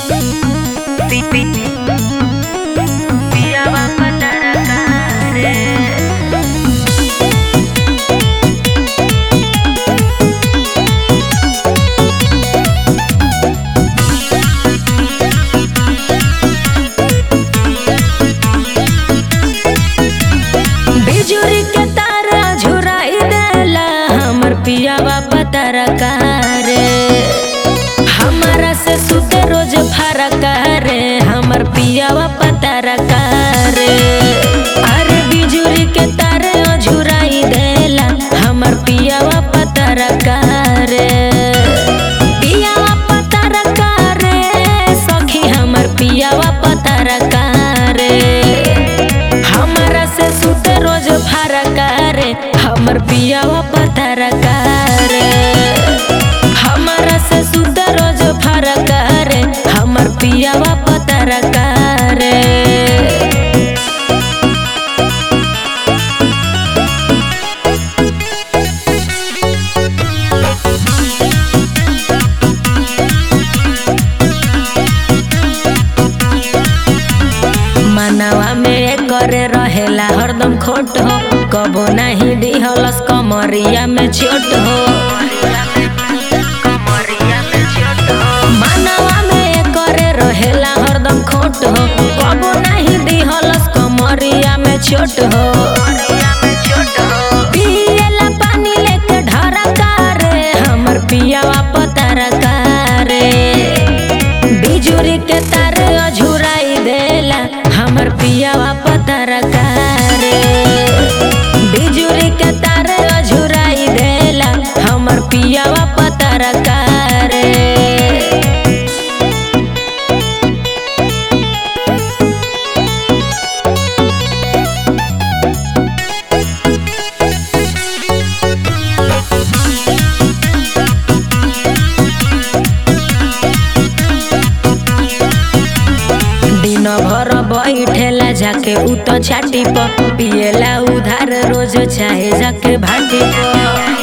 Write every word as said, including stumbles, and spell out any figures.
बिजुरी के तारा झुराई देला हमर पियावा पतारा रे। हमारा से सुते रोज फरक रे हमर पियावा पतारा रे। अरे बिजुरी के तारा झुराई देला हमर पियावा पतारा रे। पियावा पतारा रे सखी हमर पियावा पतारा रे। हमारा से सुते रोज फरक रे हमर पियावा पतारा रे। हमारा से सुते रोज फरक रे हमर पियावा पतारा रे। मनवा में करे रहेला हरदम खोट हो कबो नहीं दिहलस कमरिया में छोट हो। मनवा में करे रहेला हरदम खोट हो कबो नहीं दिहलस कमरिया में छोट हो। पियला पानी लेके ढरका रे हमर पियावा पतारा रे। बिजुरी के तारे अझुराई देला हमर पियावा पतारा रे। बिजुरी के तारे अझुराई देला हमर पियावा पतारा रे। दिन भर बैठेला जाके उ तो छाटी पर पिएला उधार रोज चाहे जाके भाटी पर।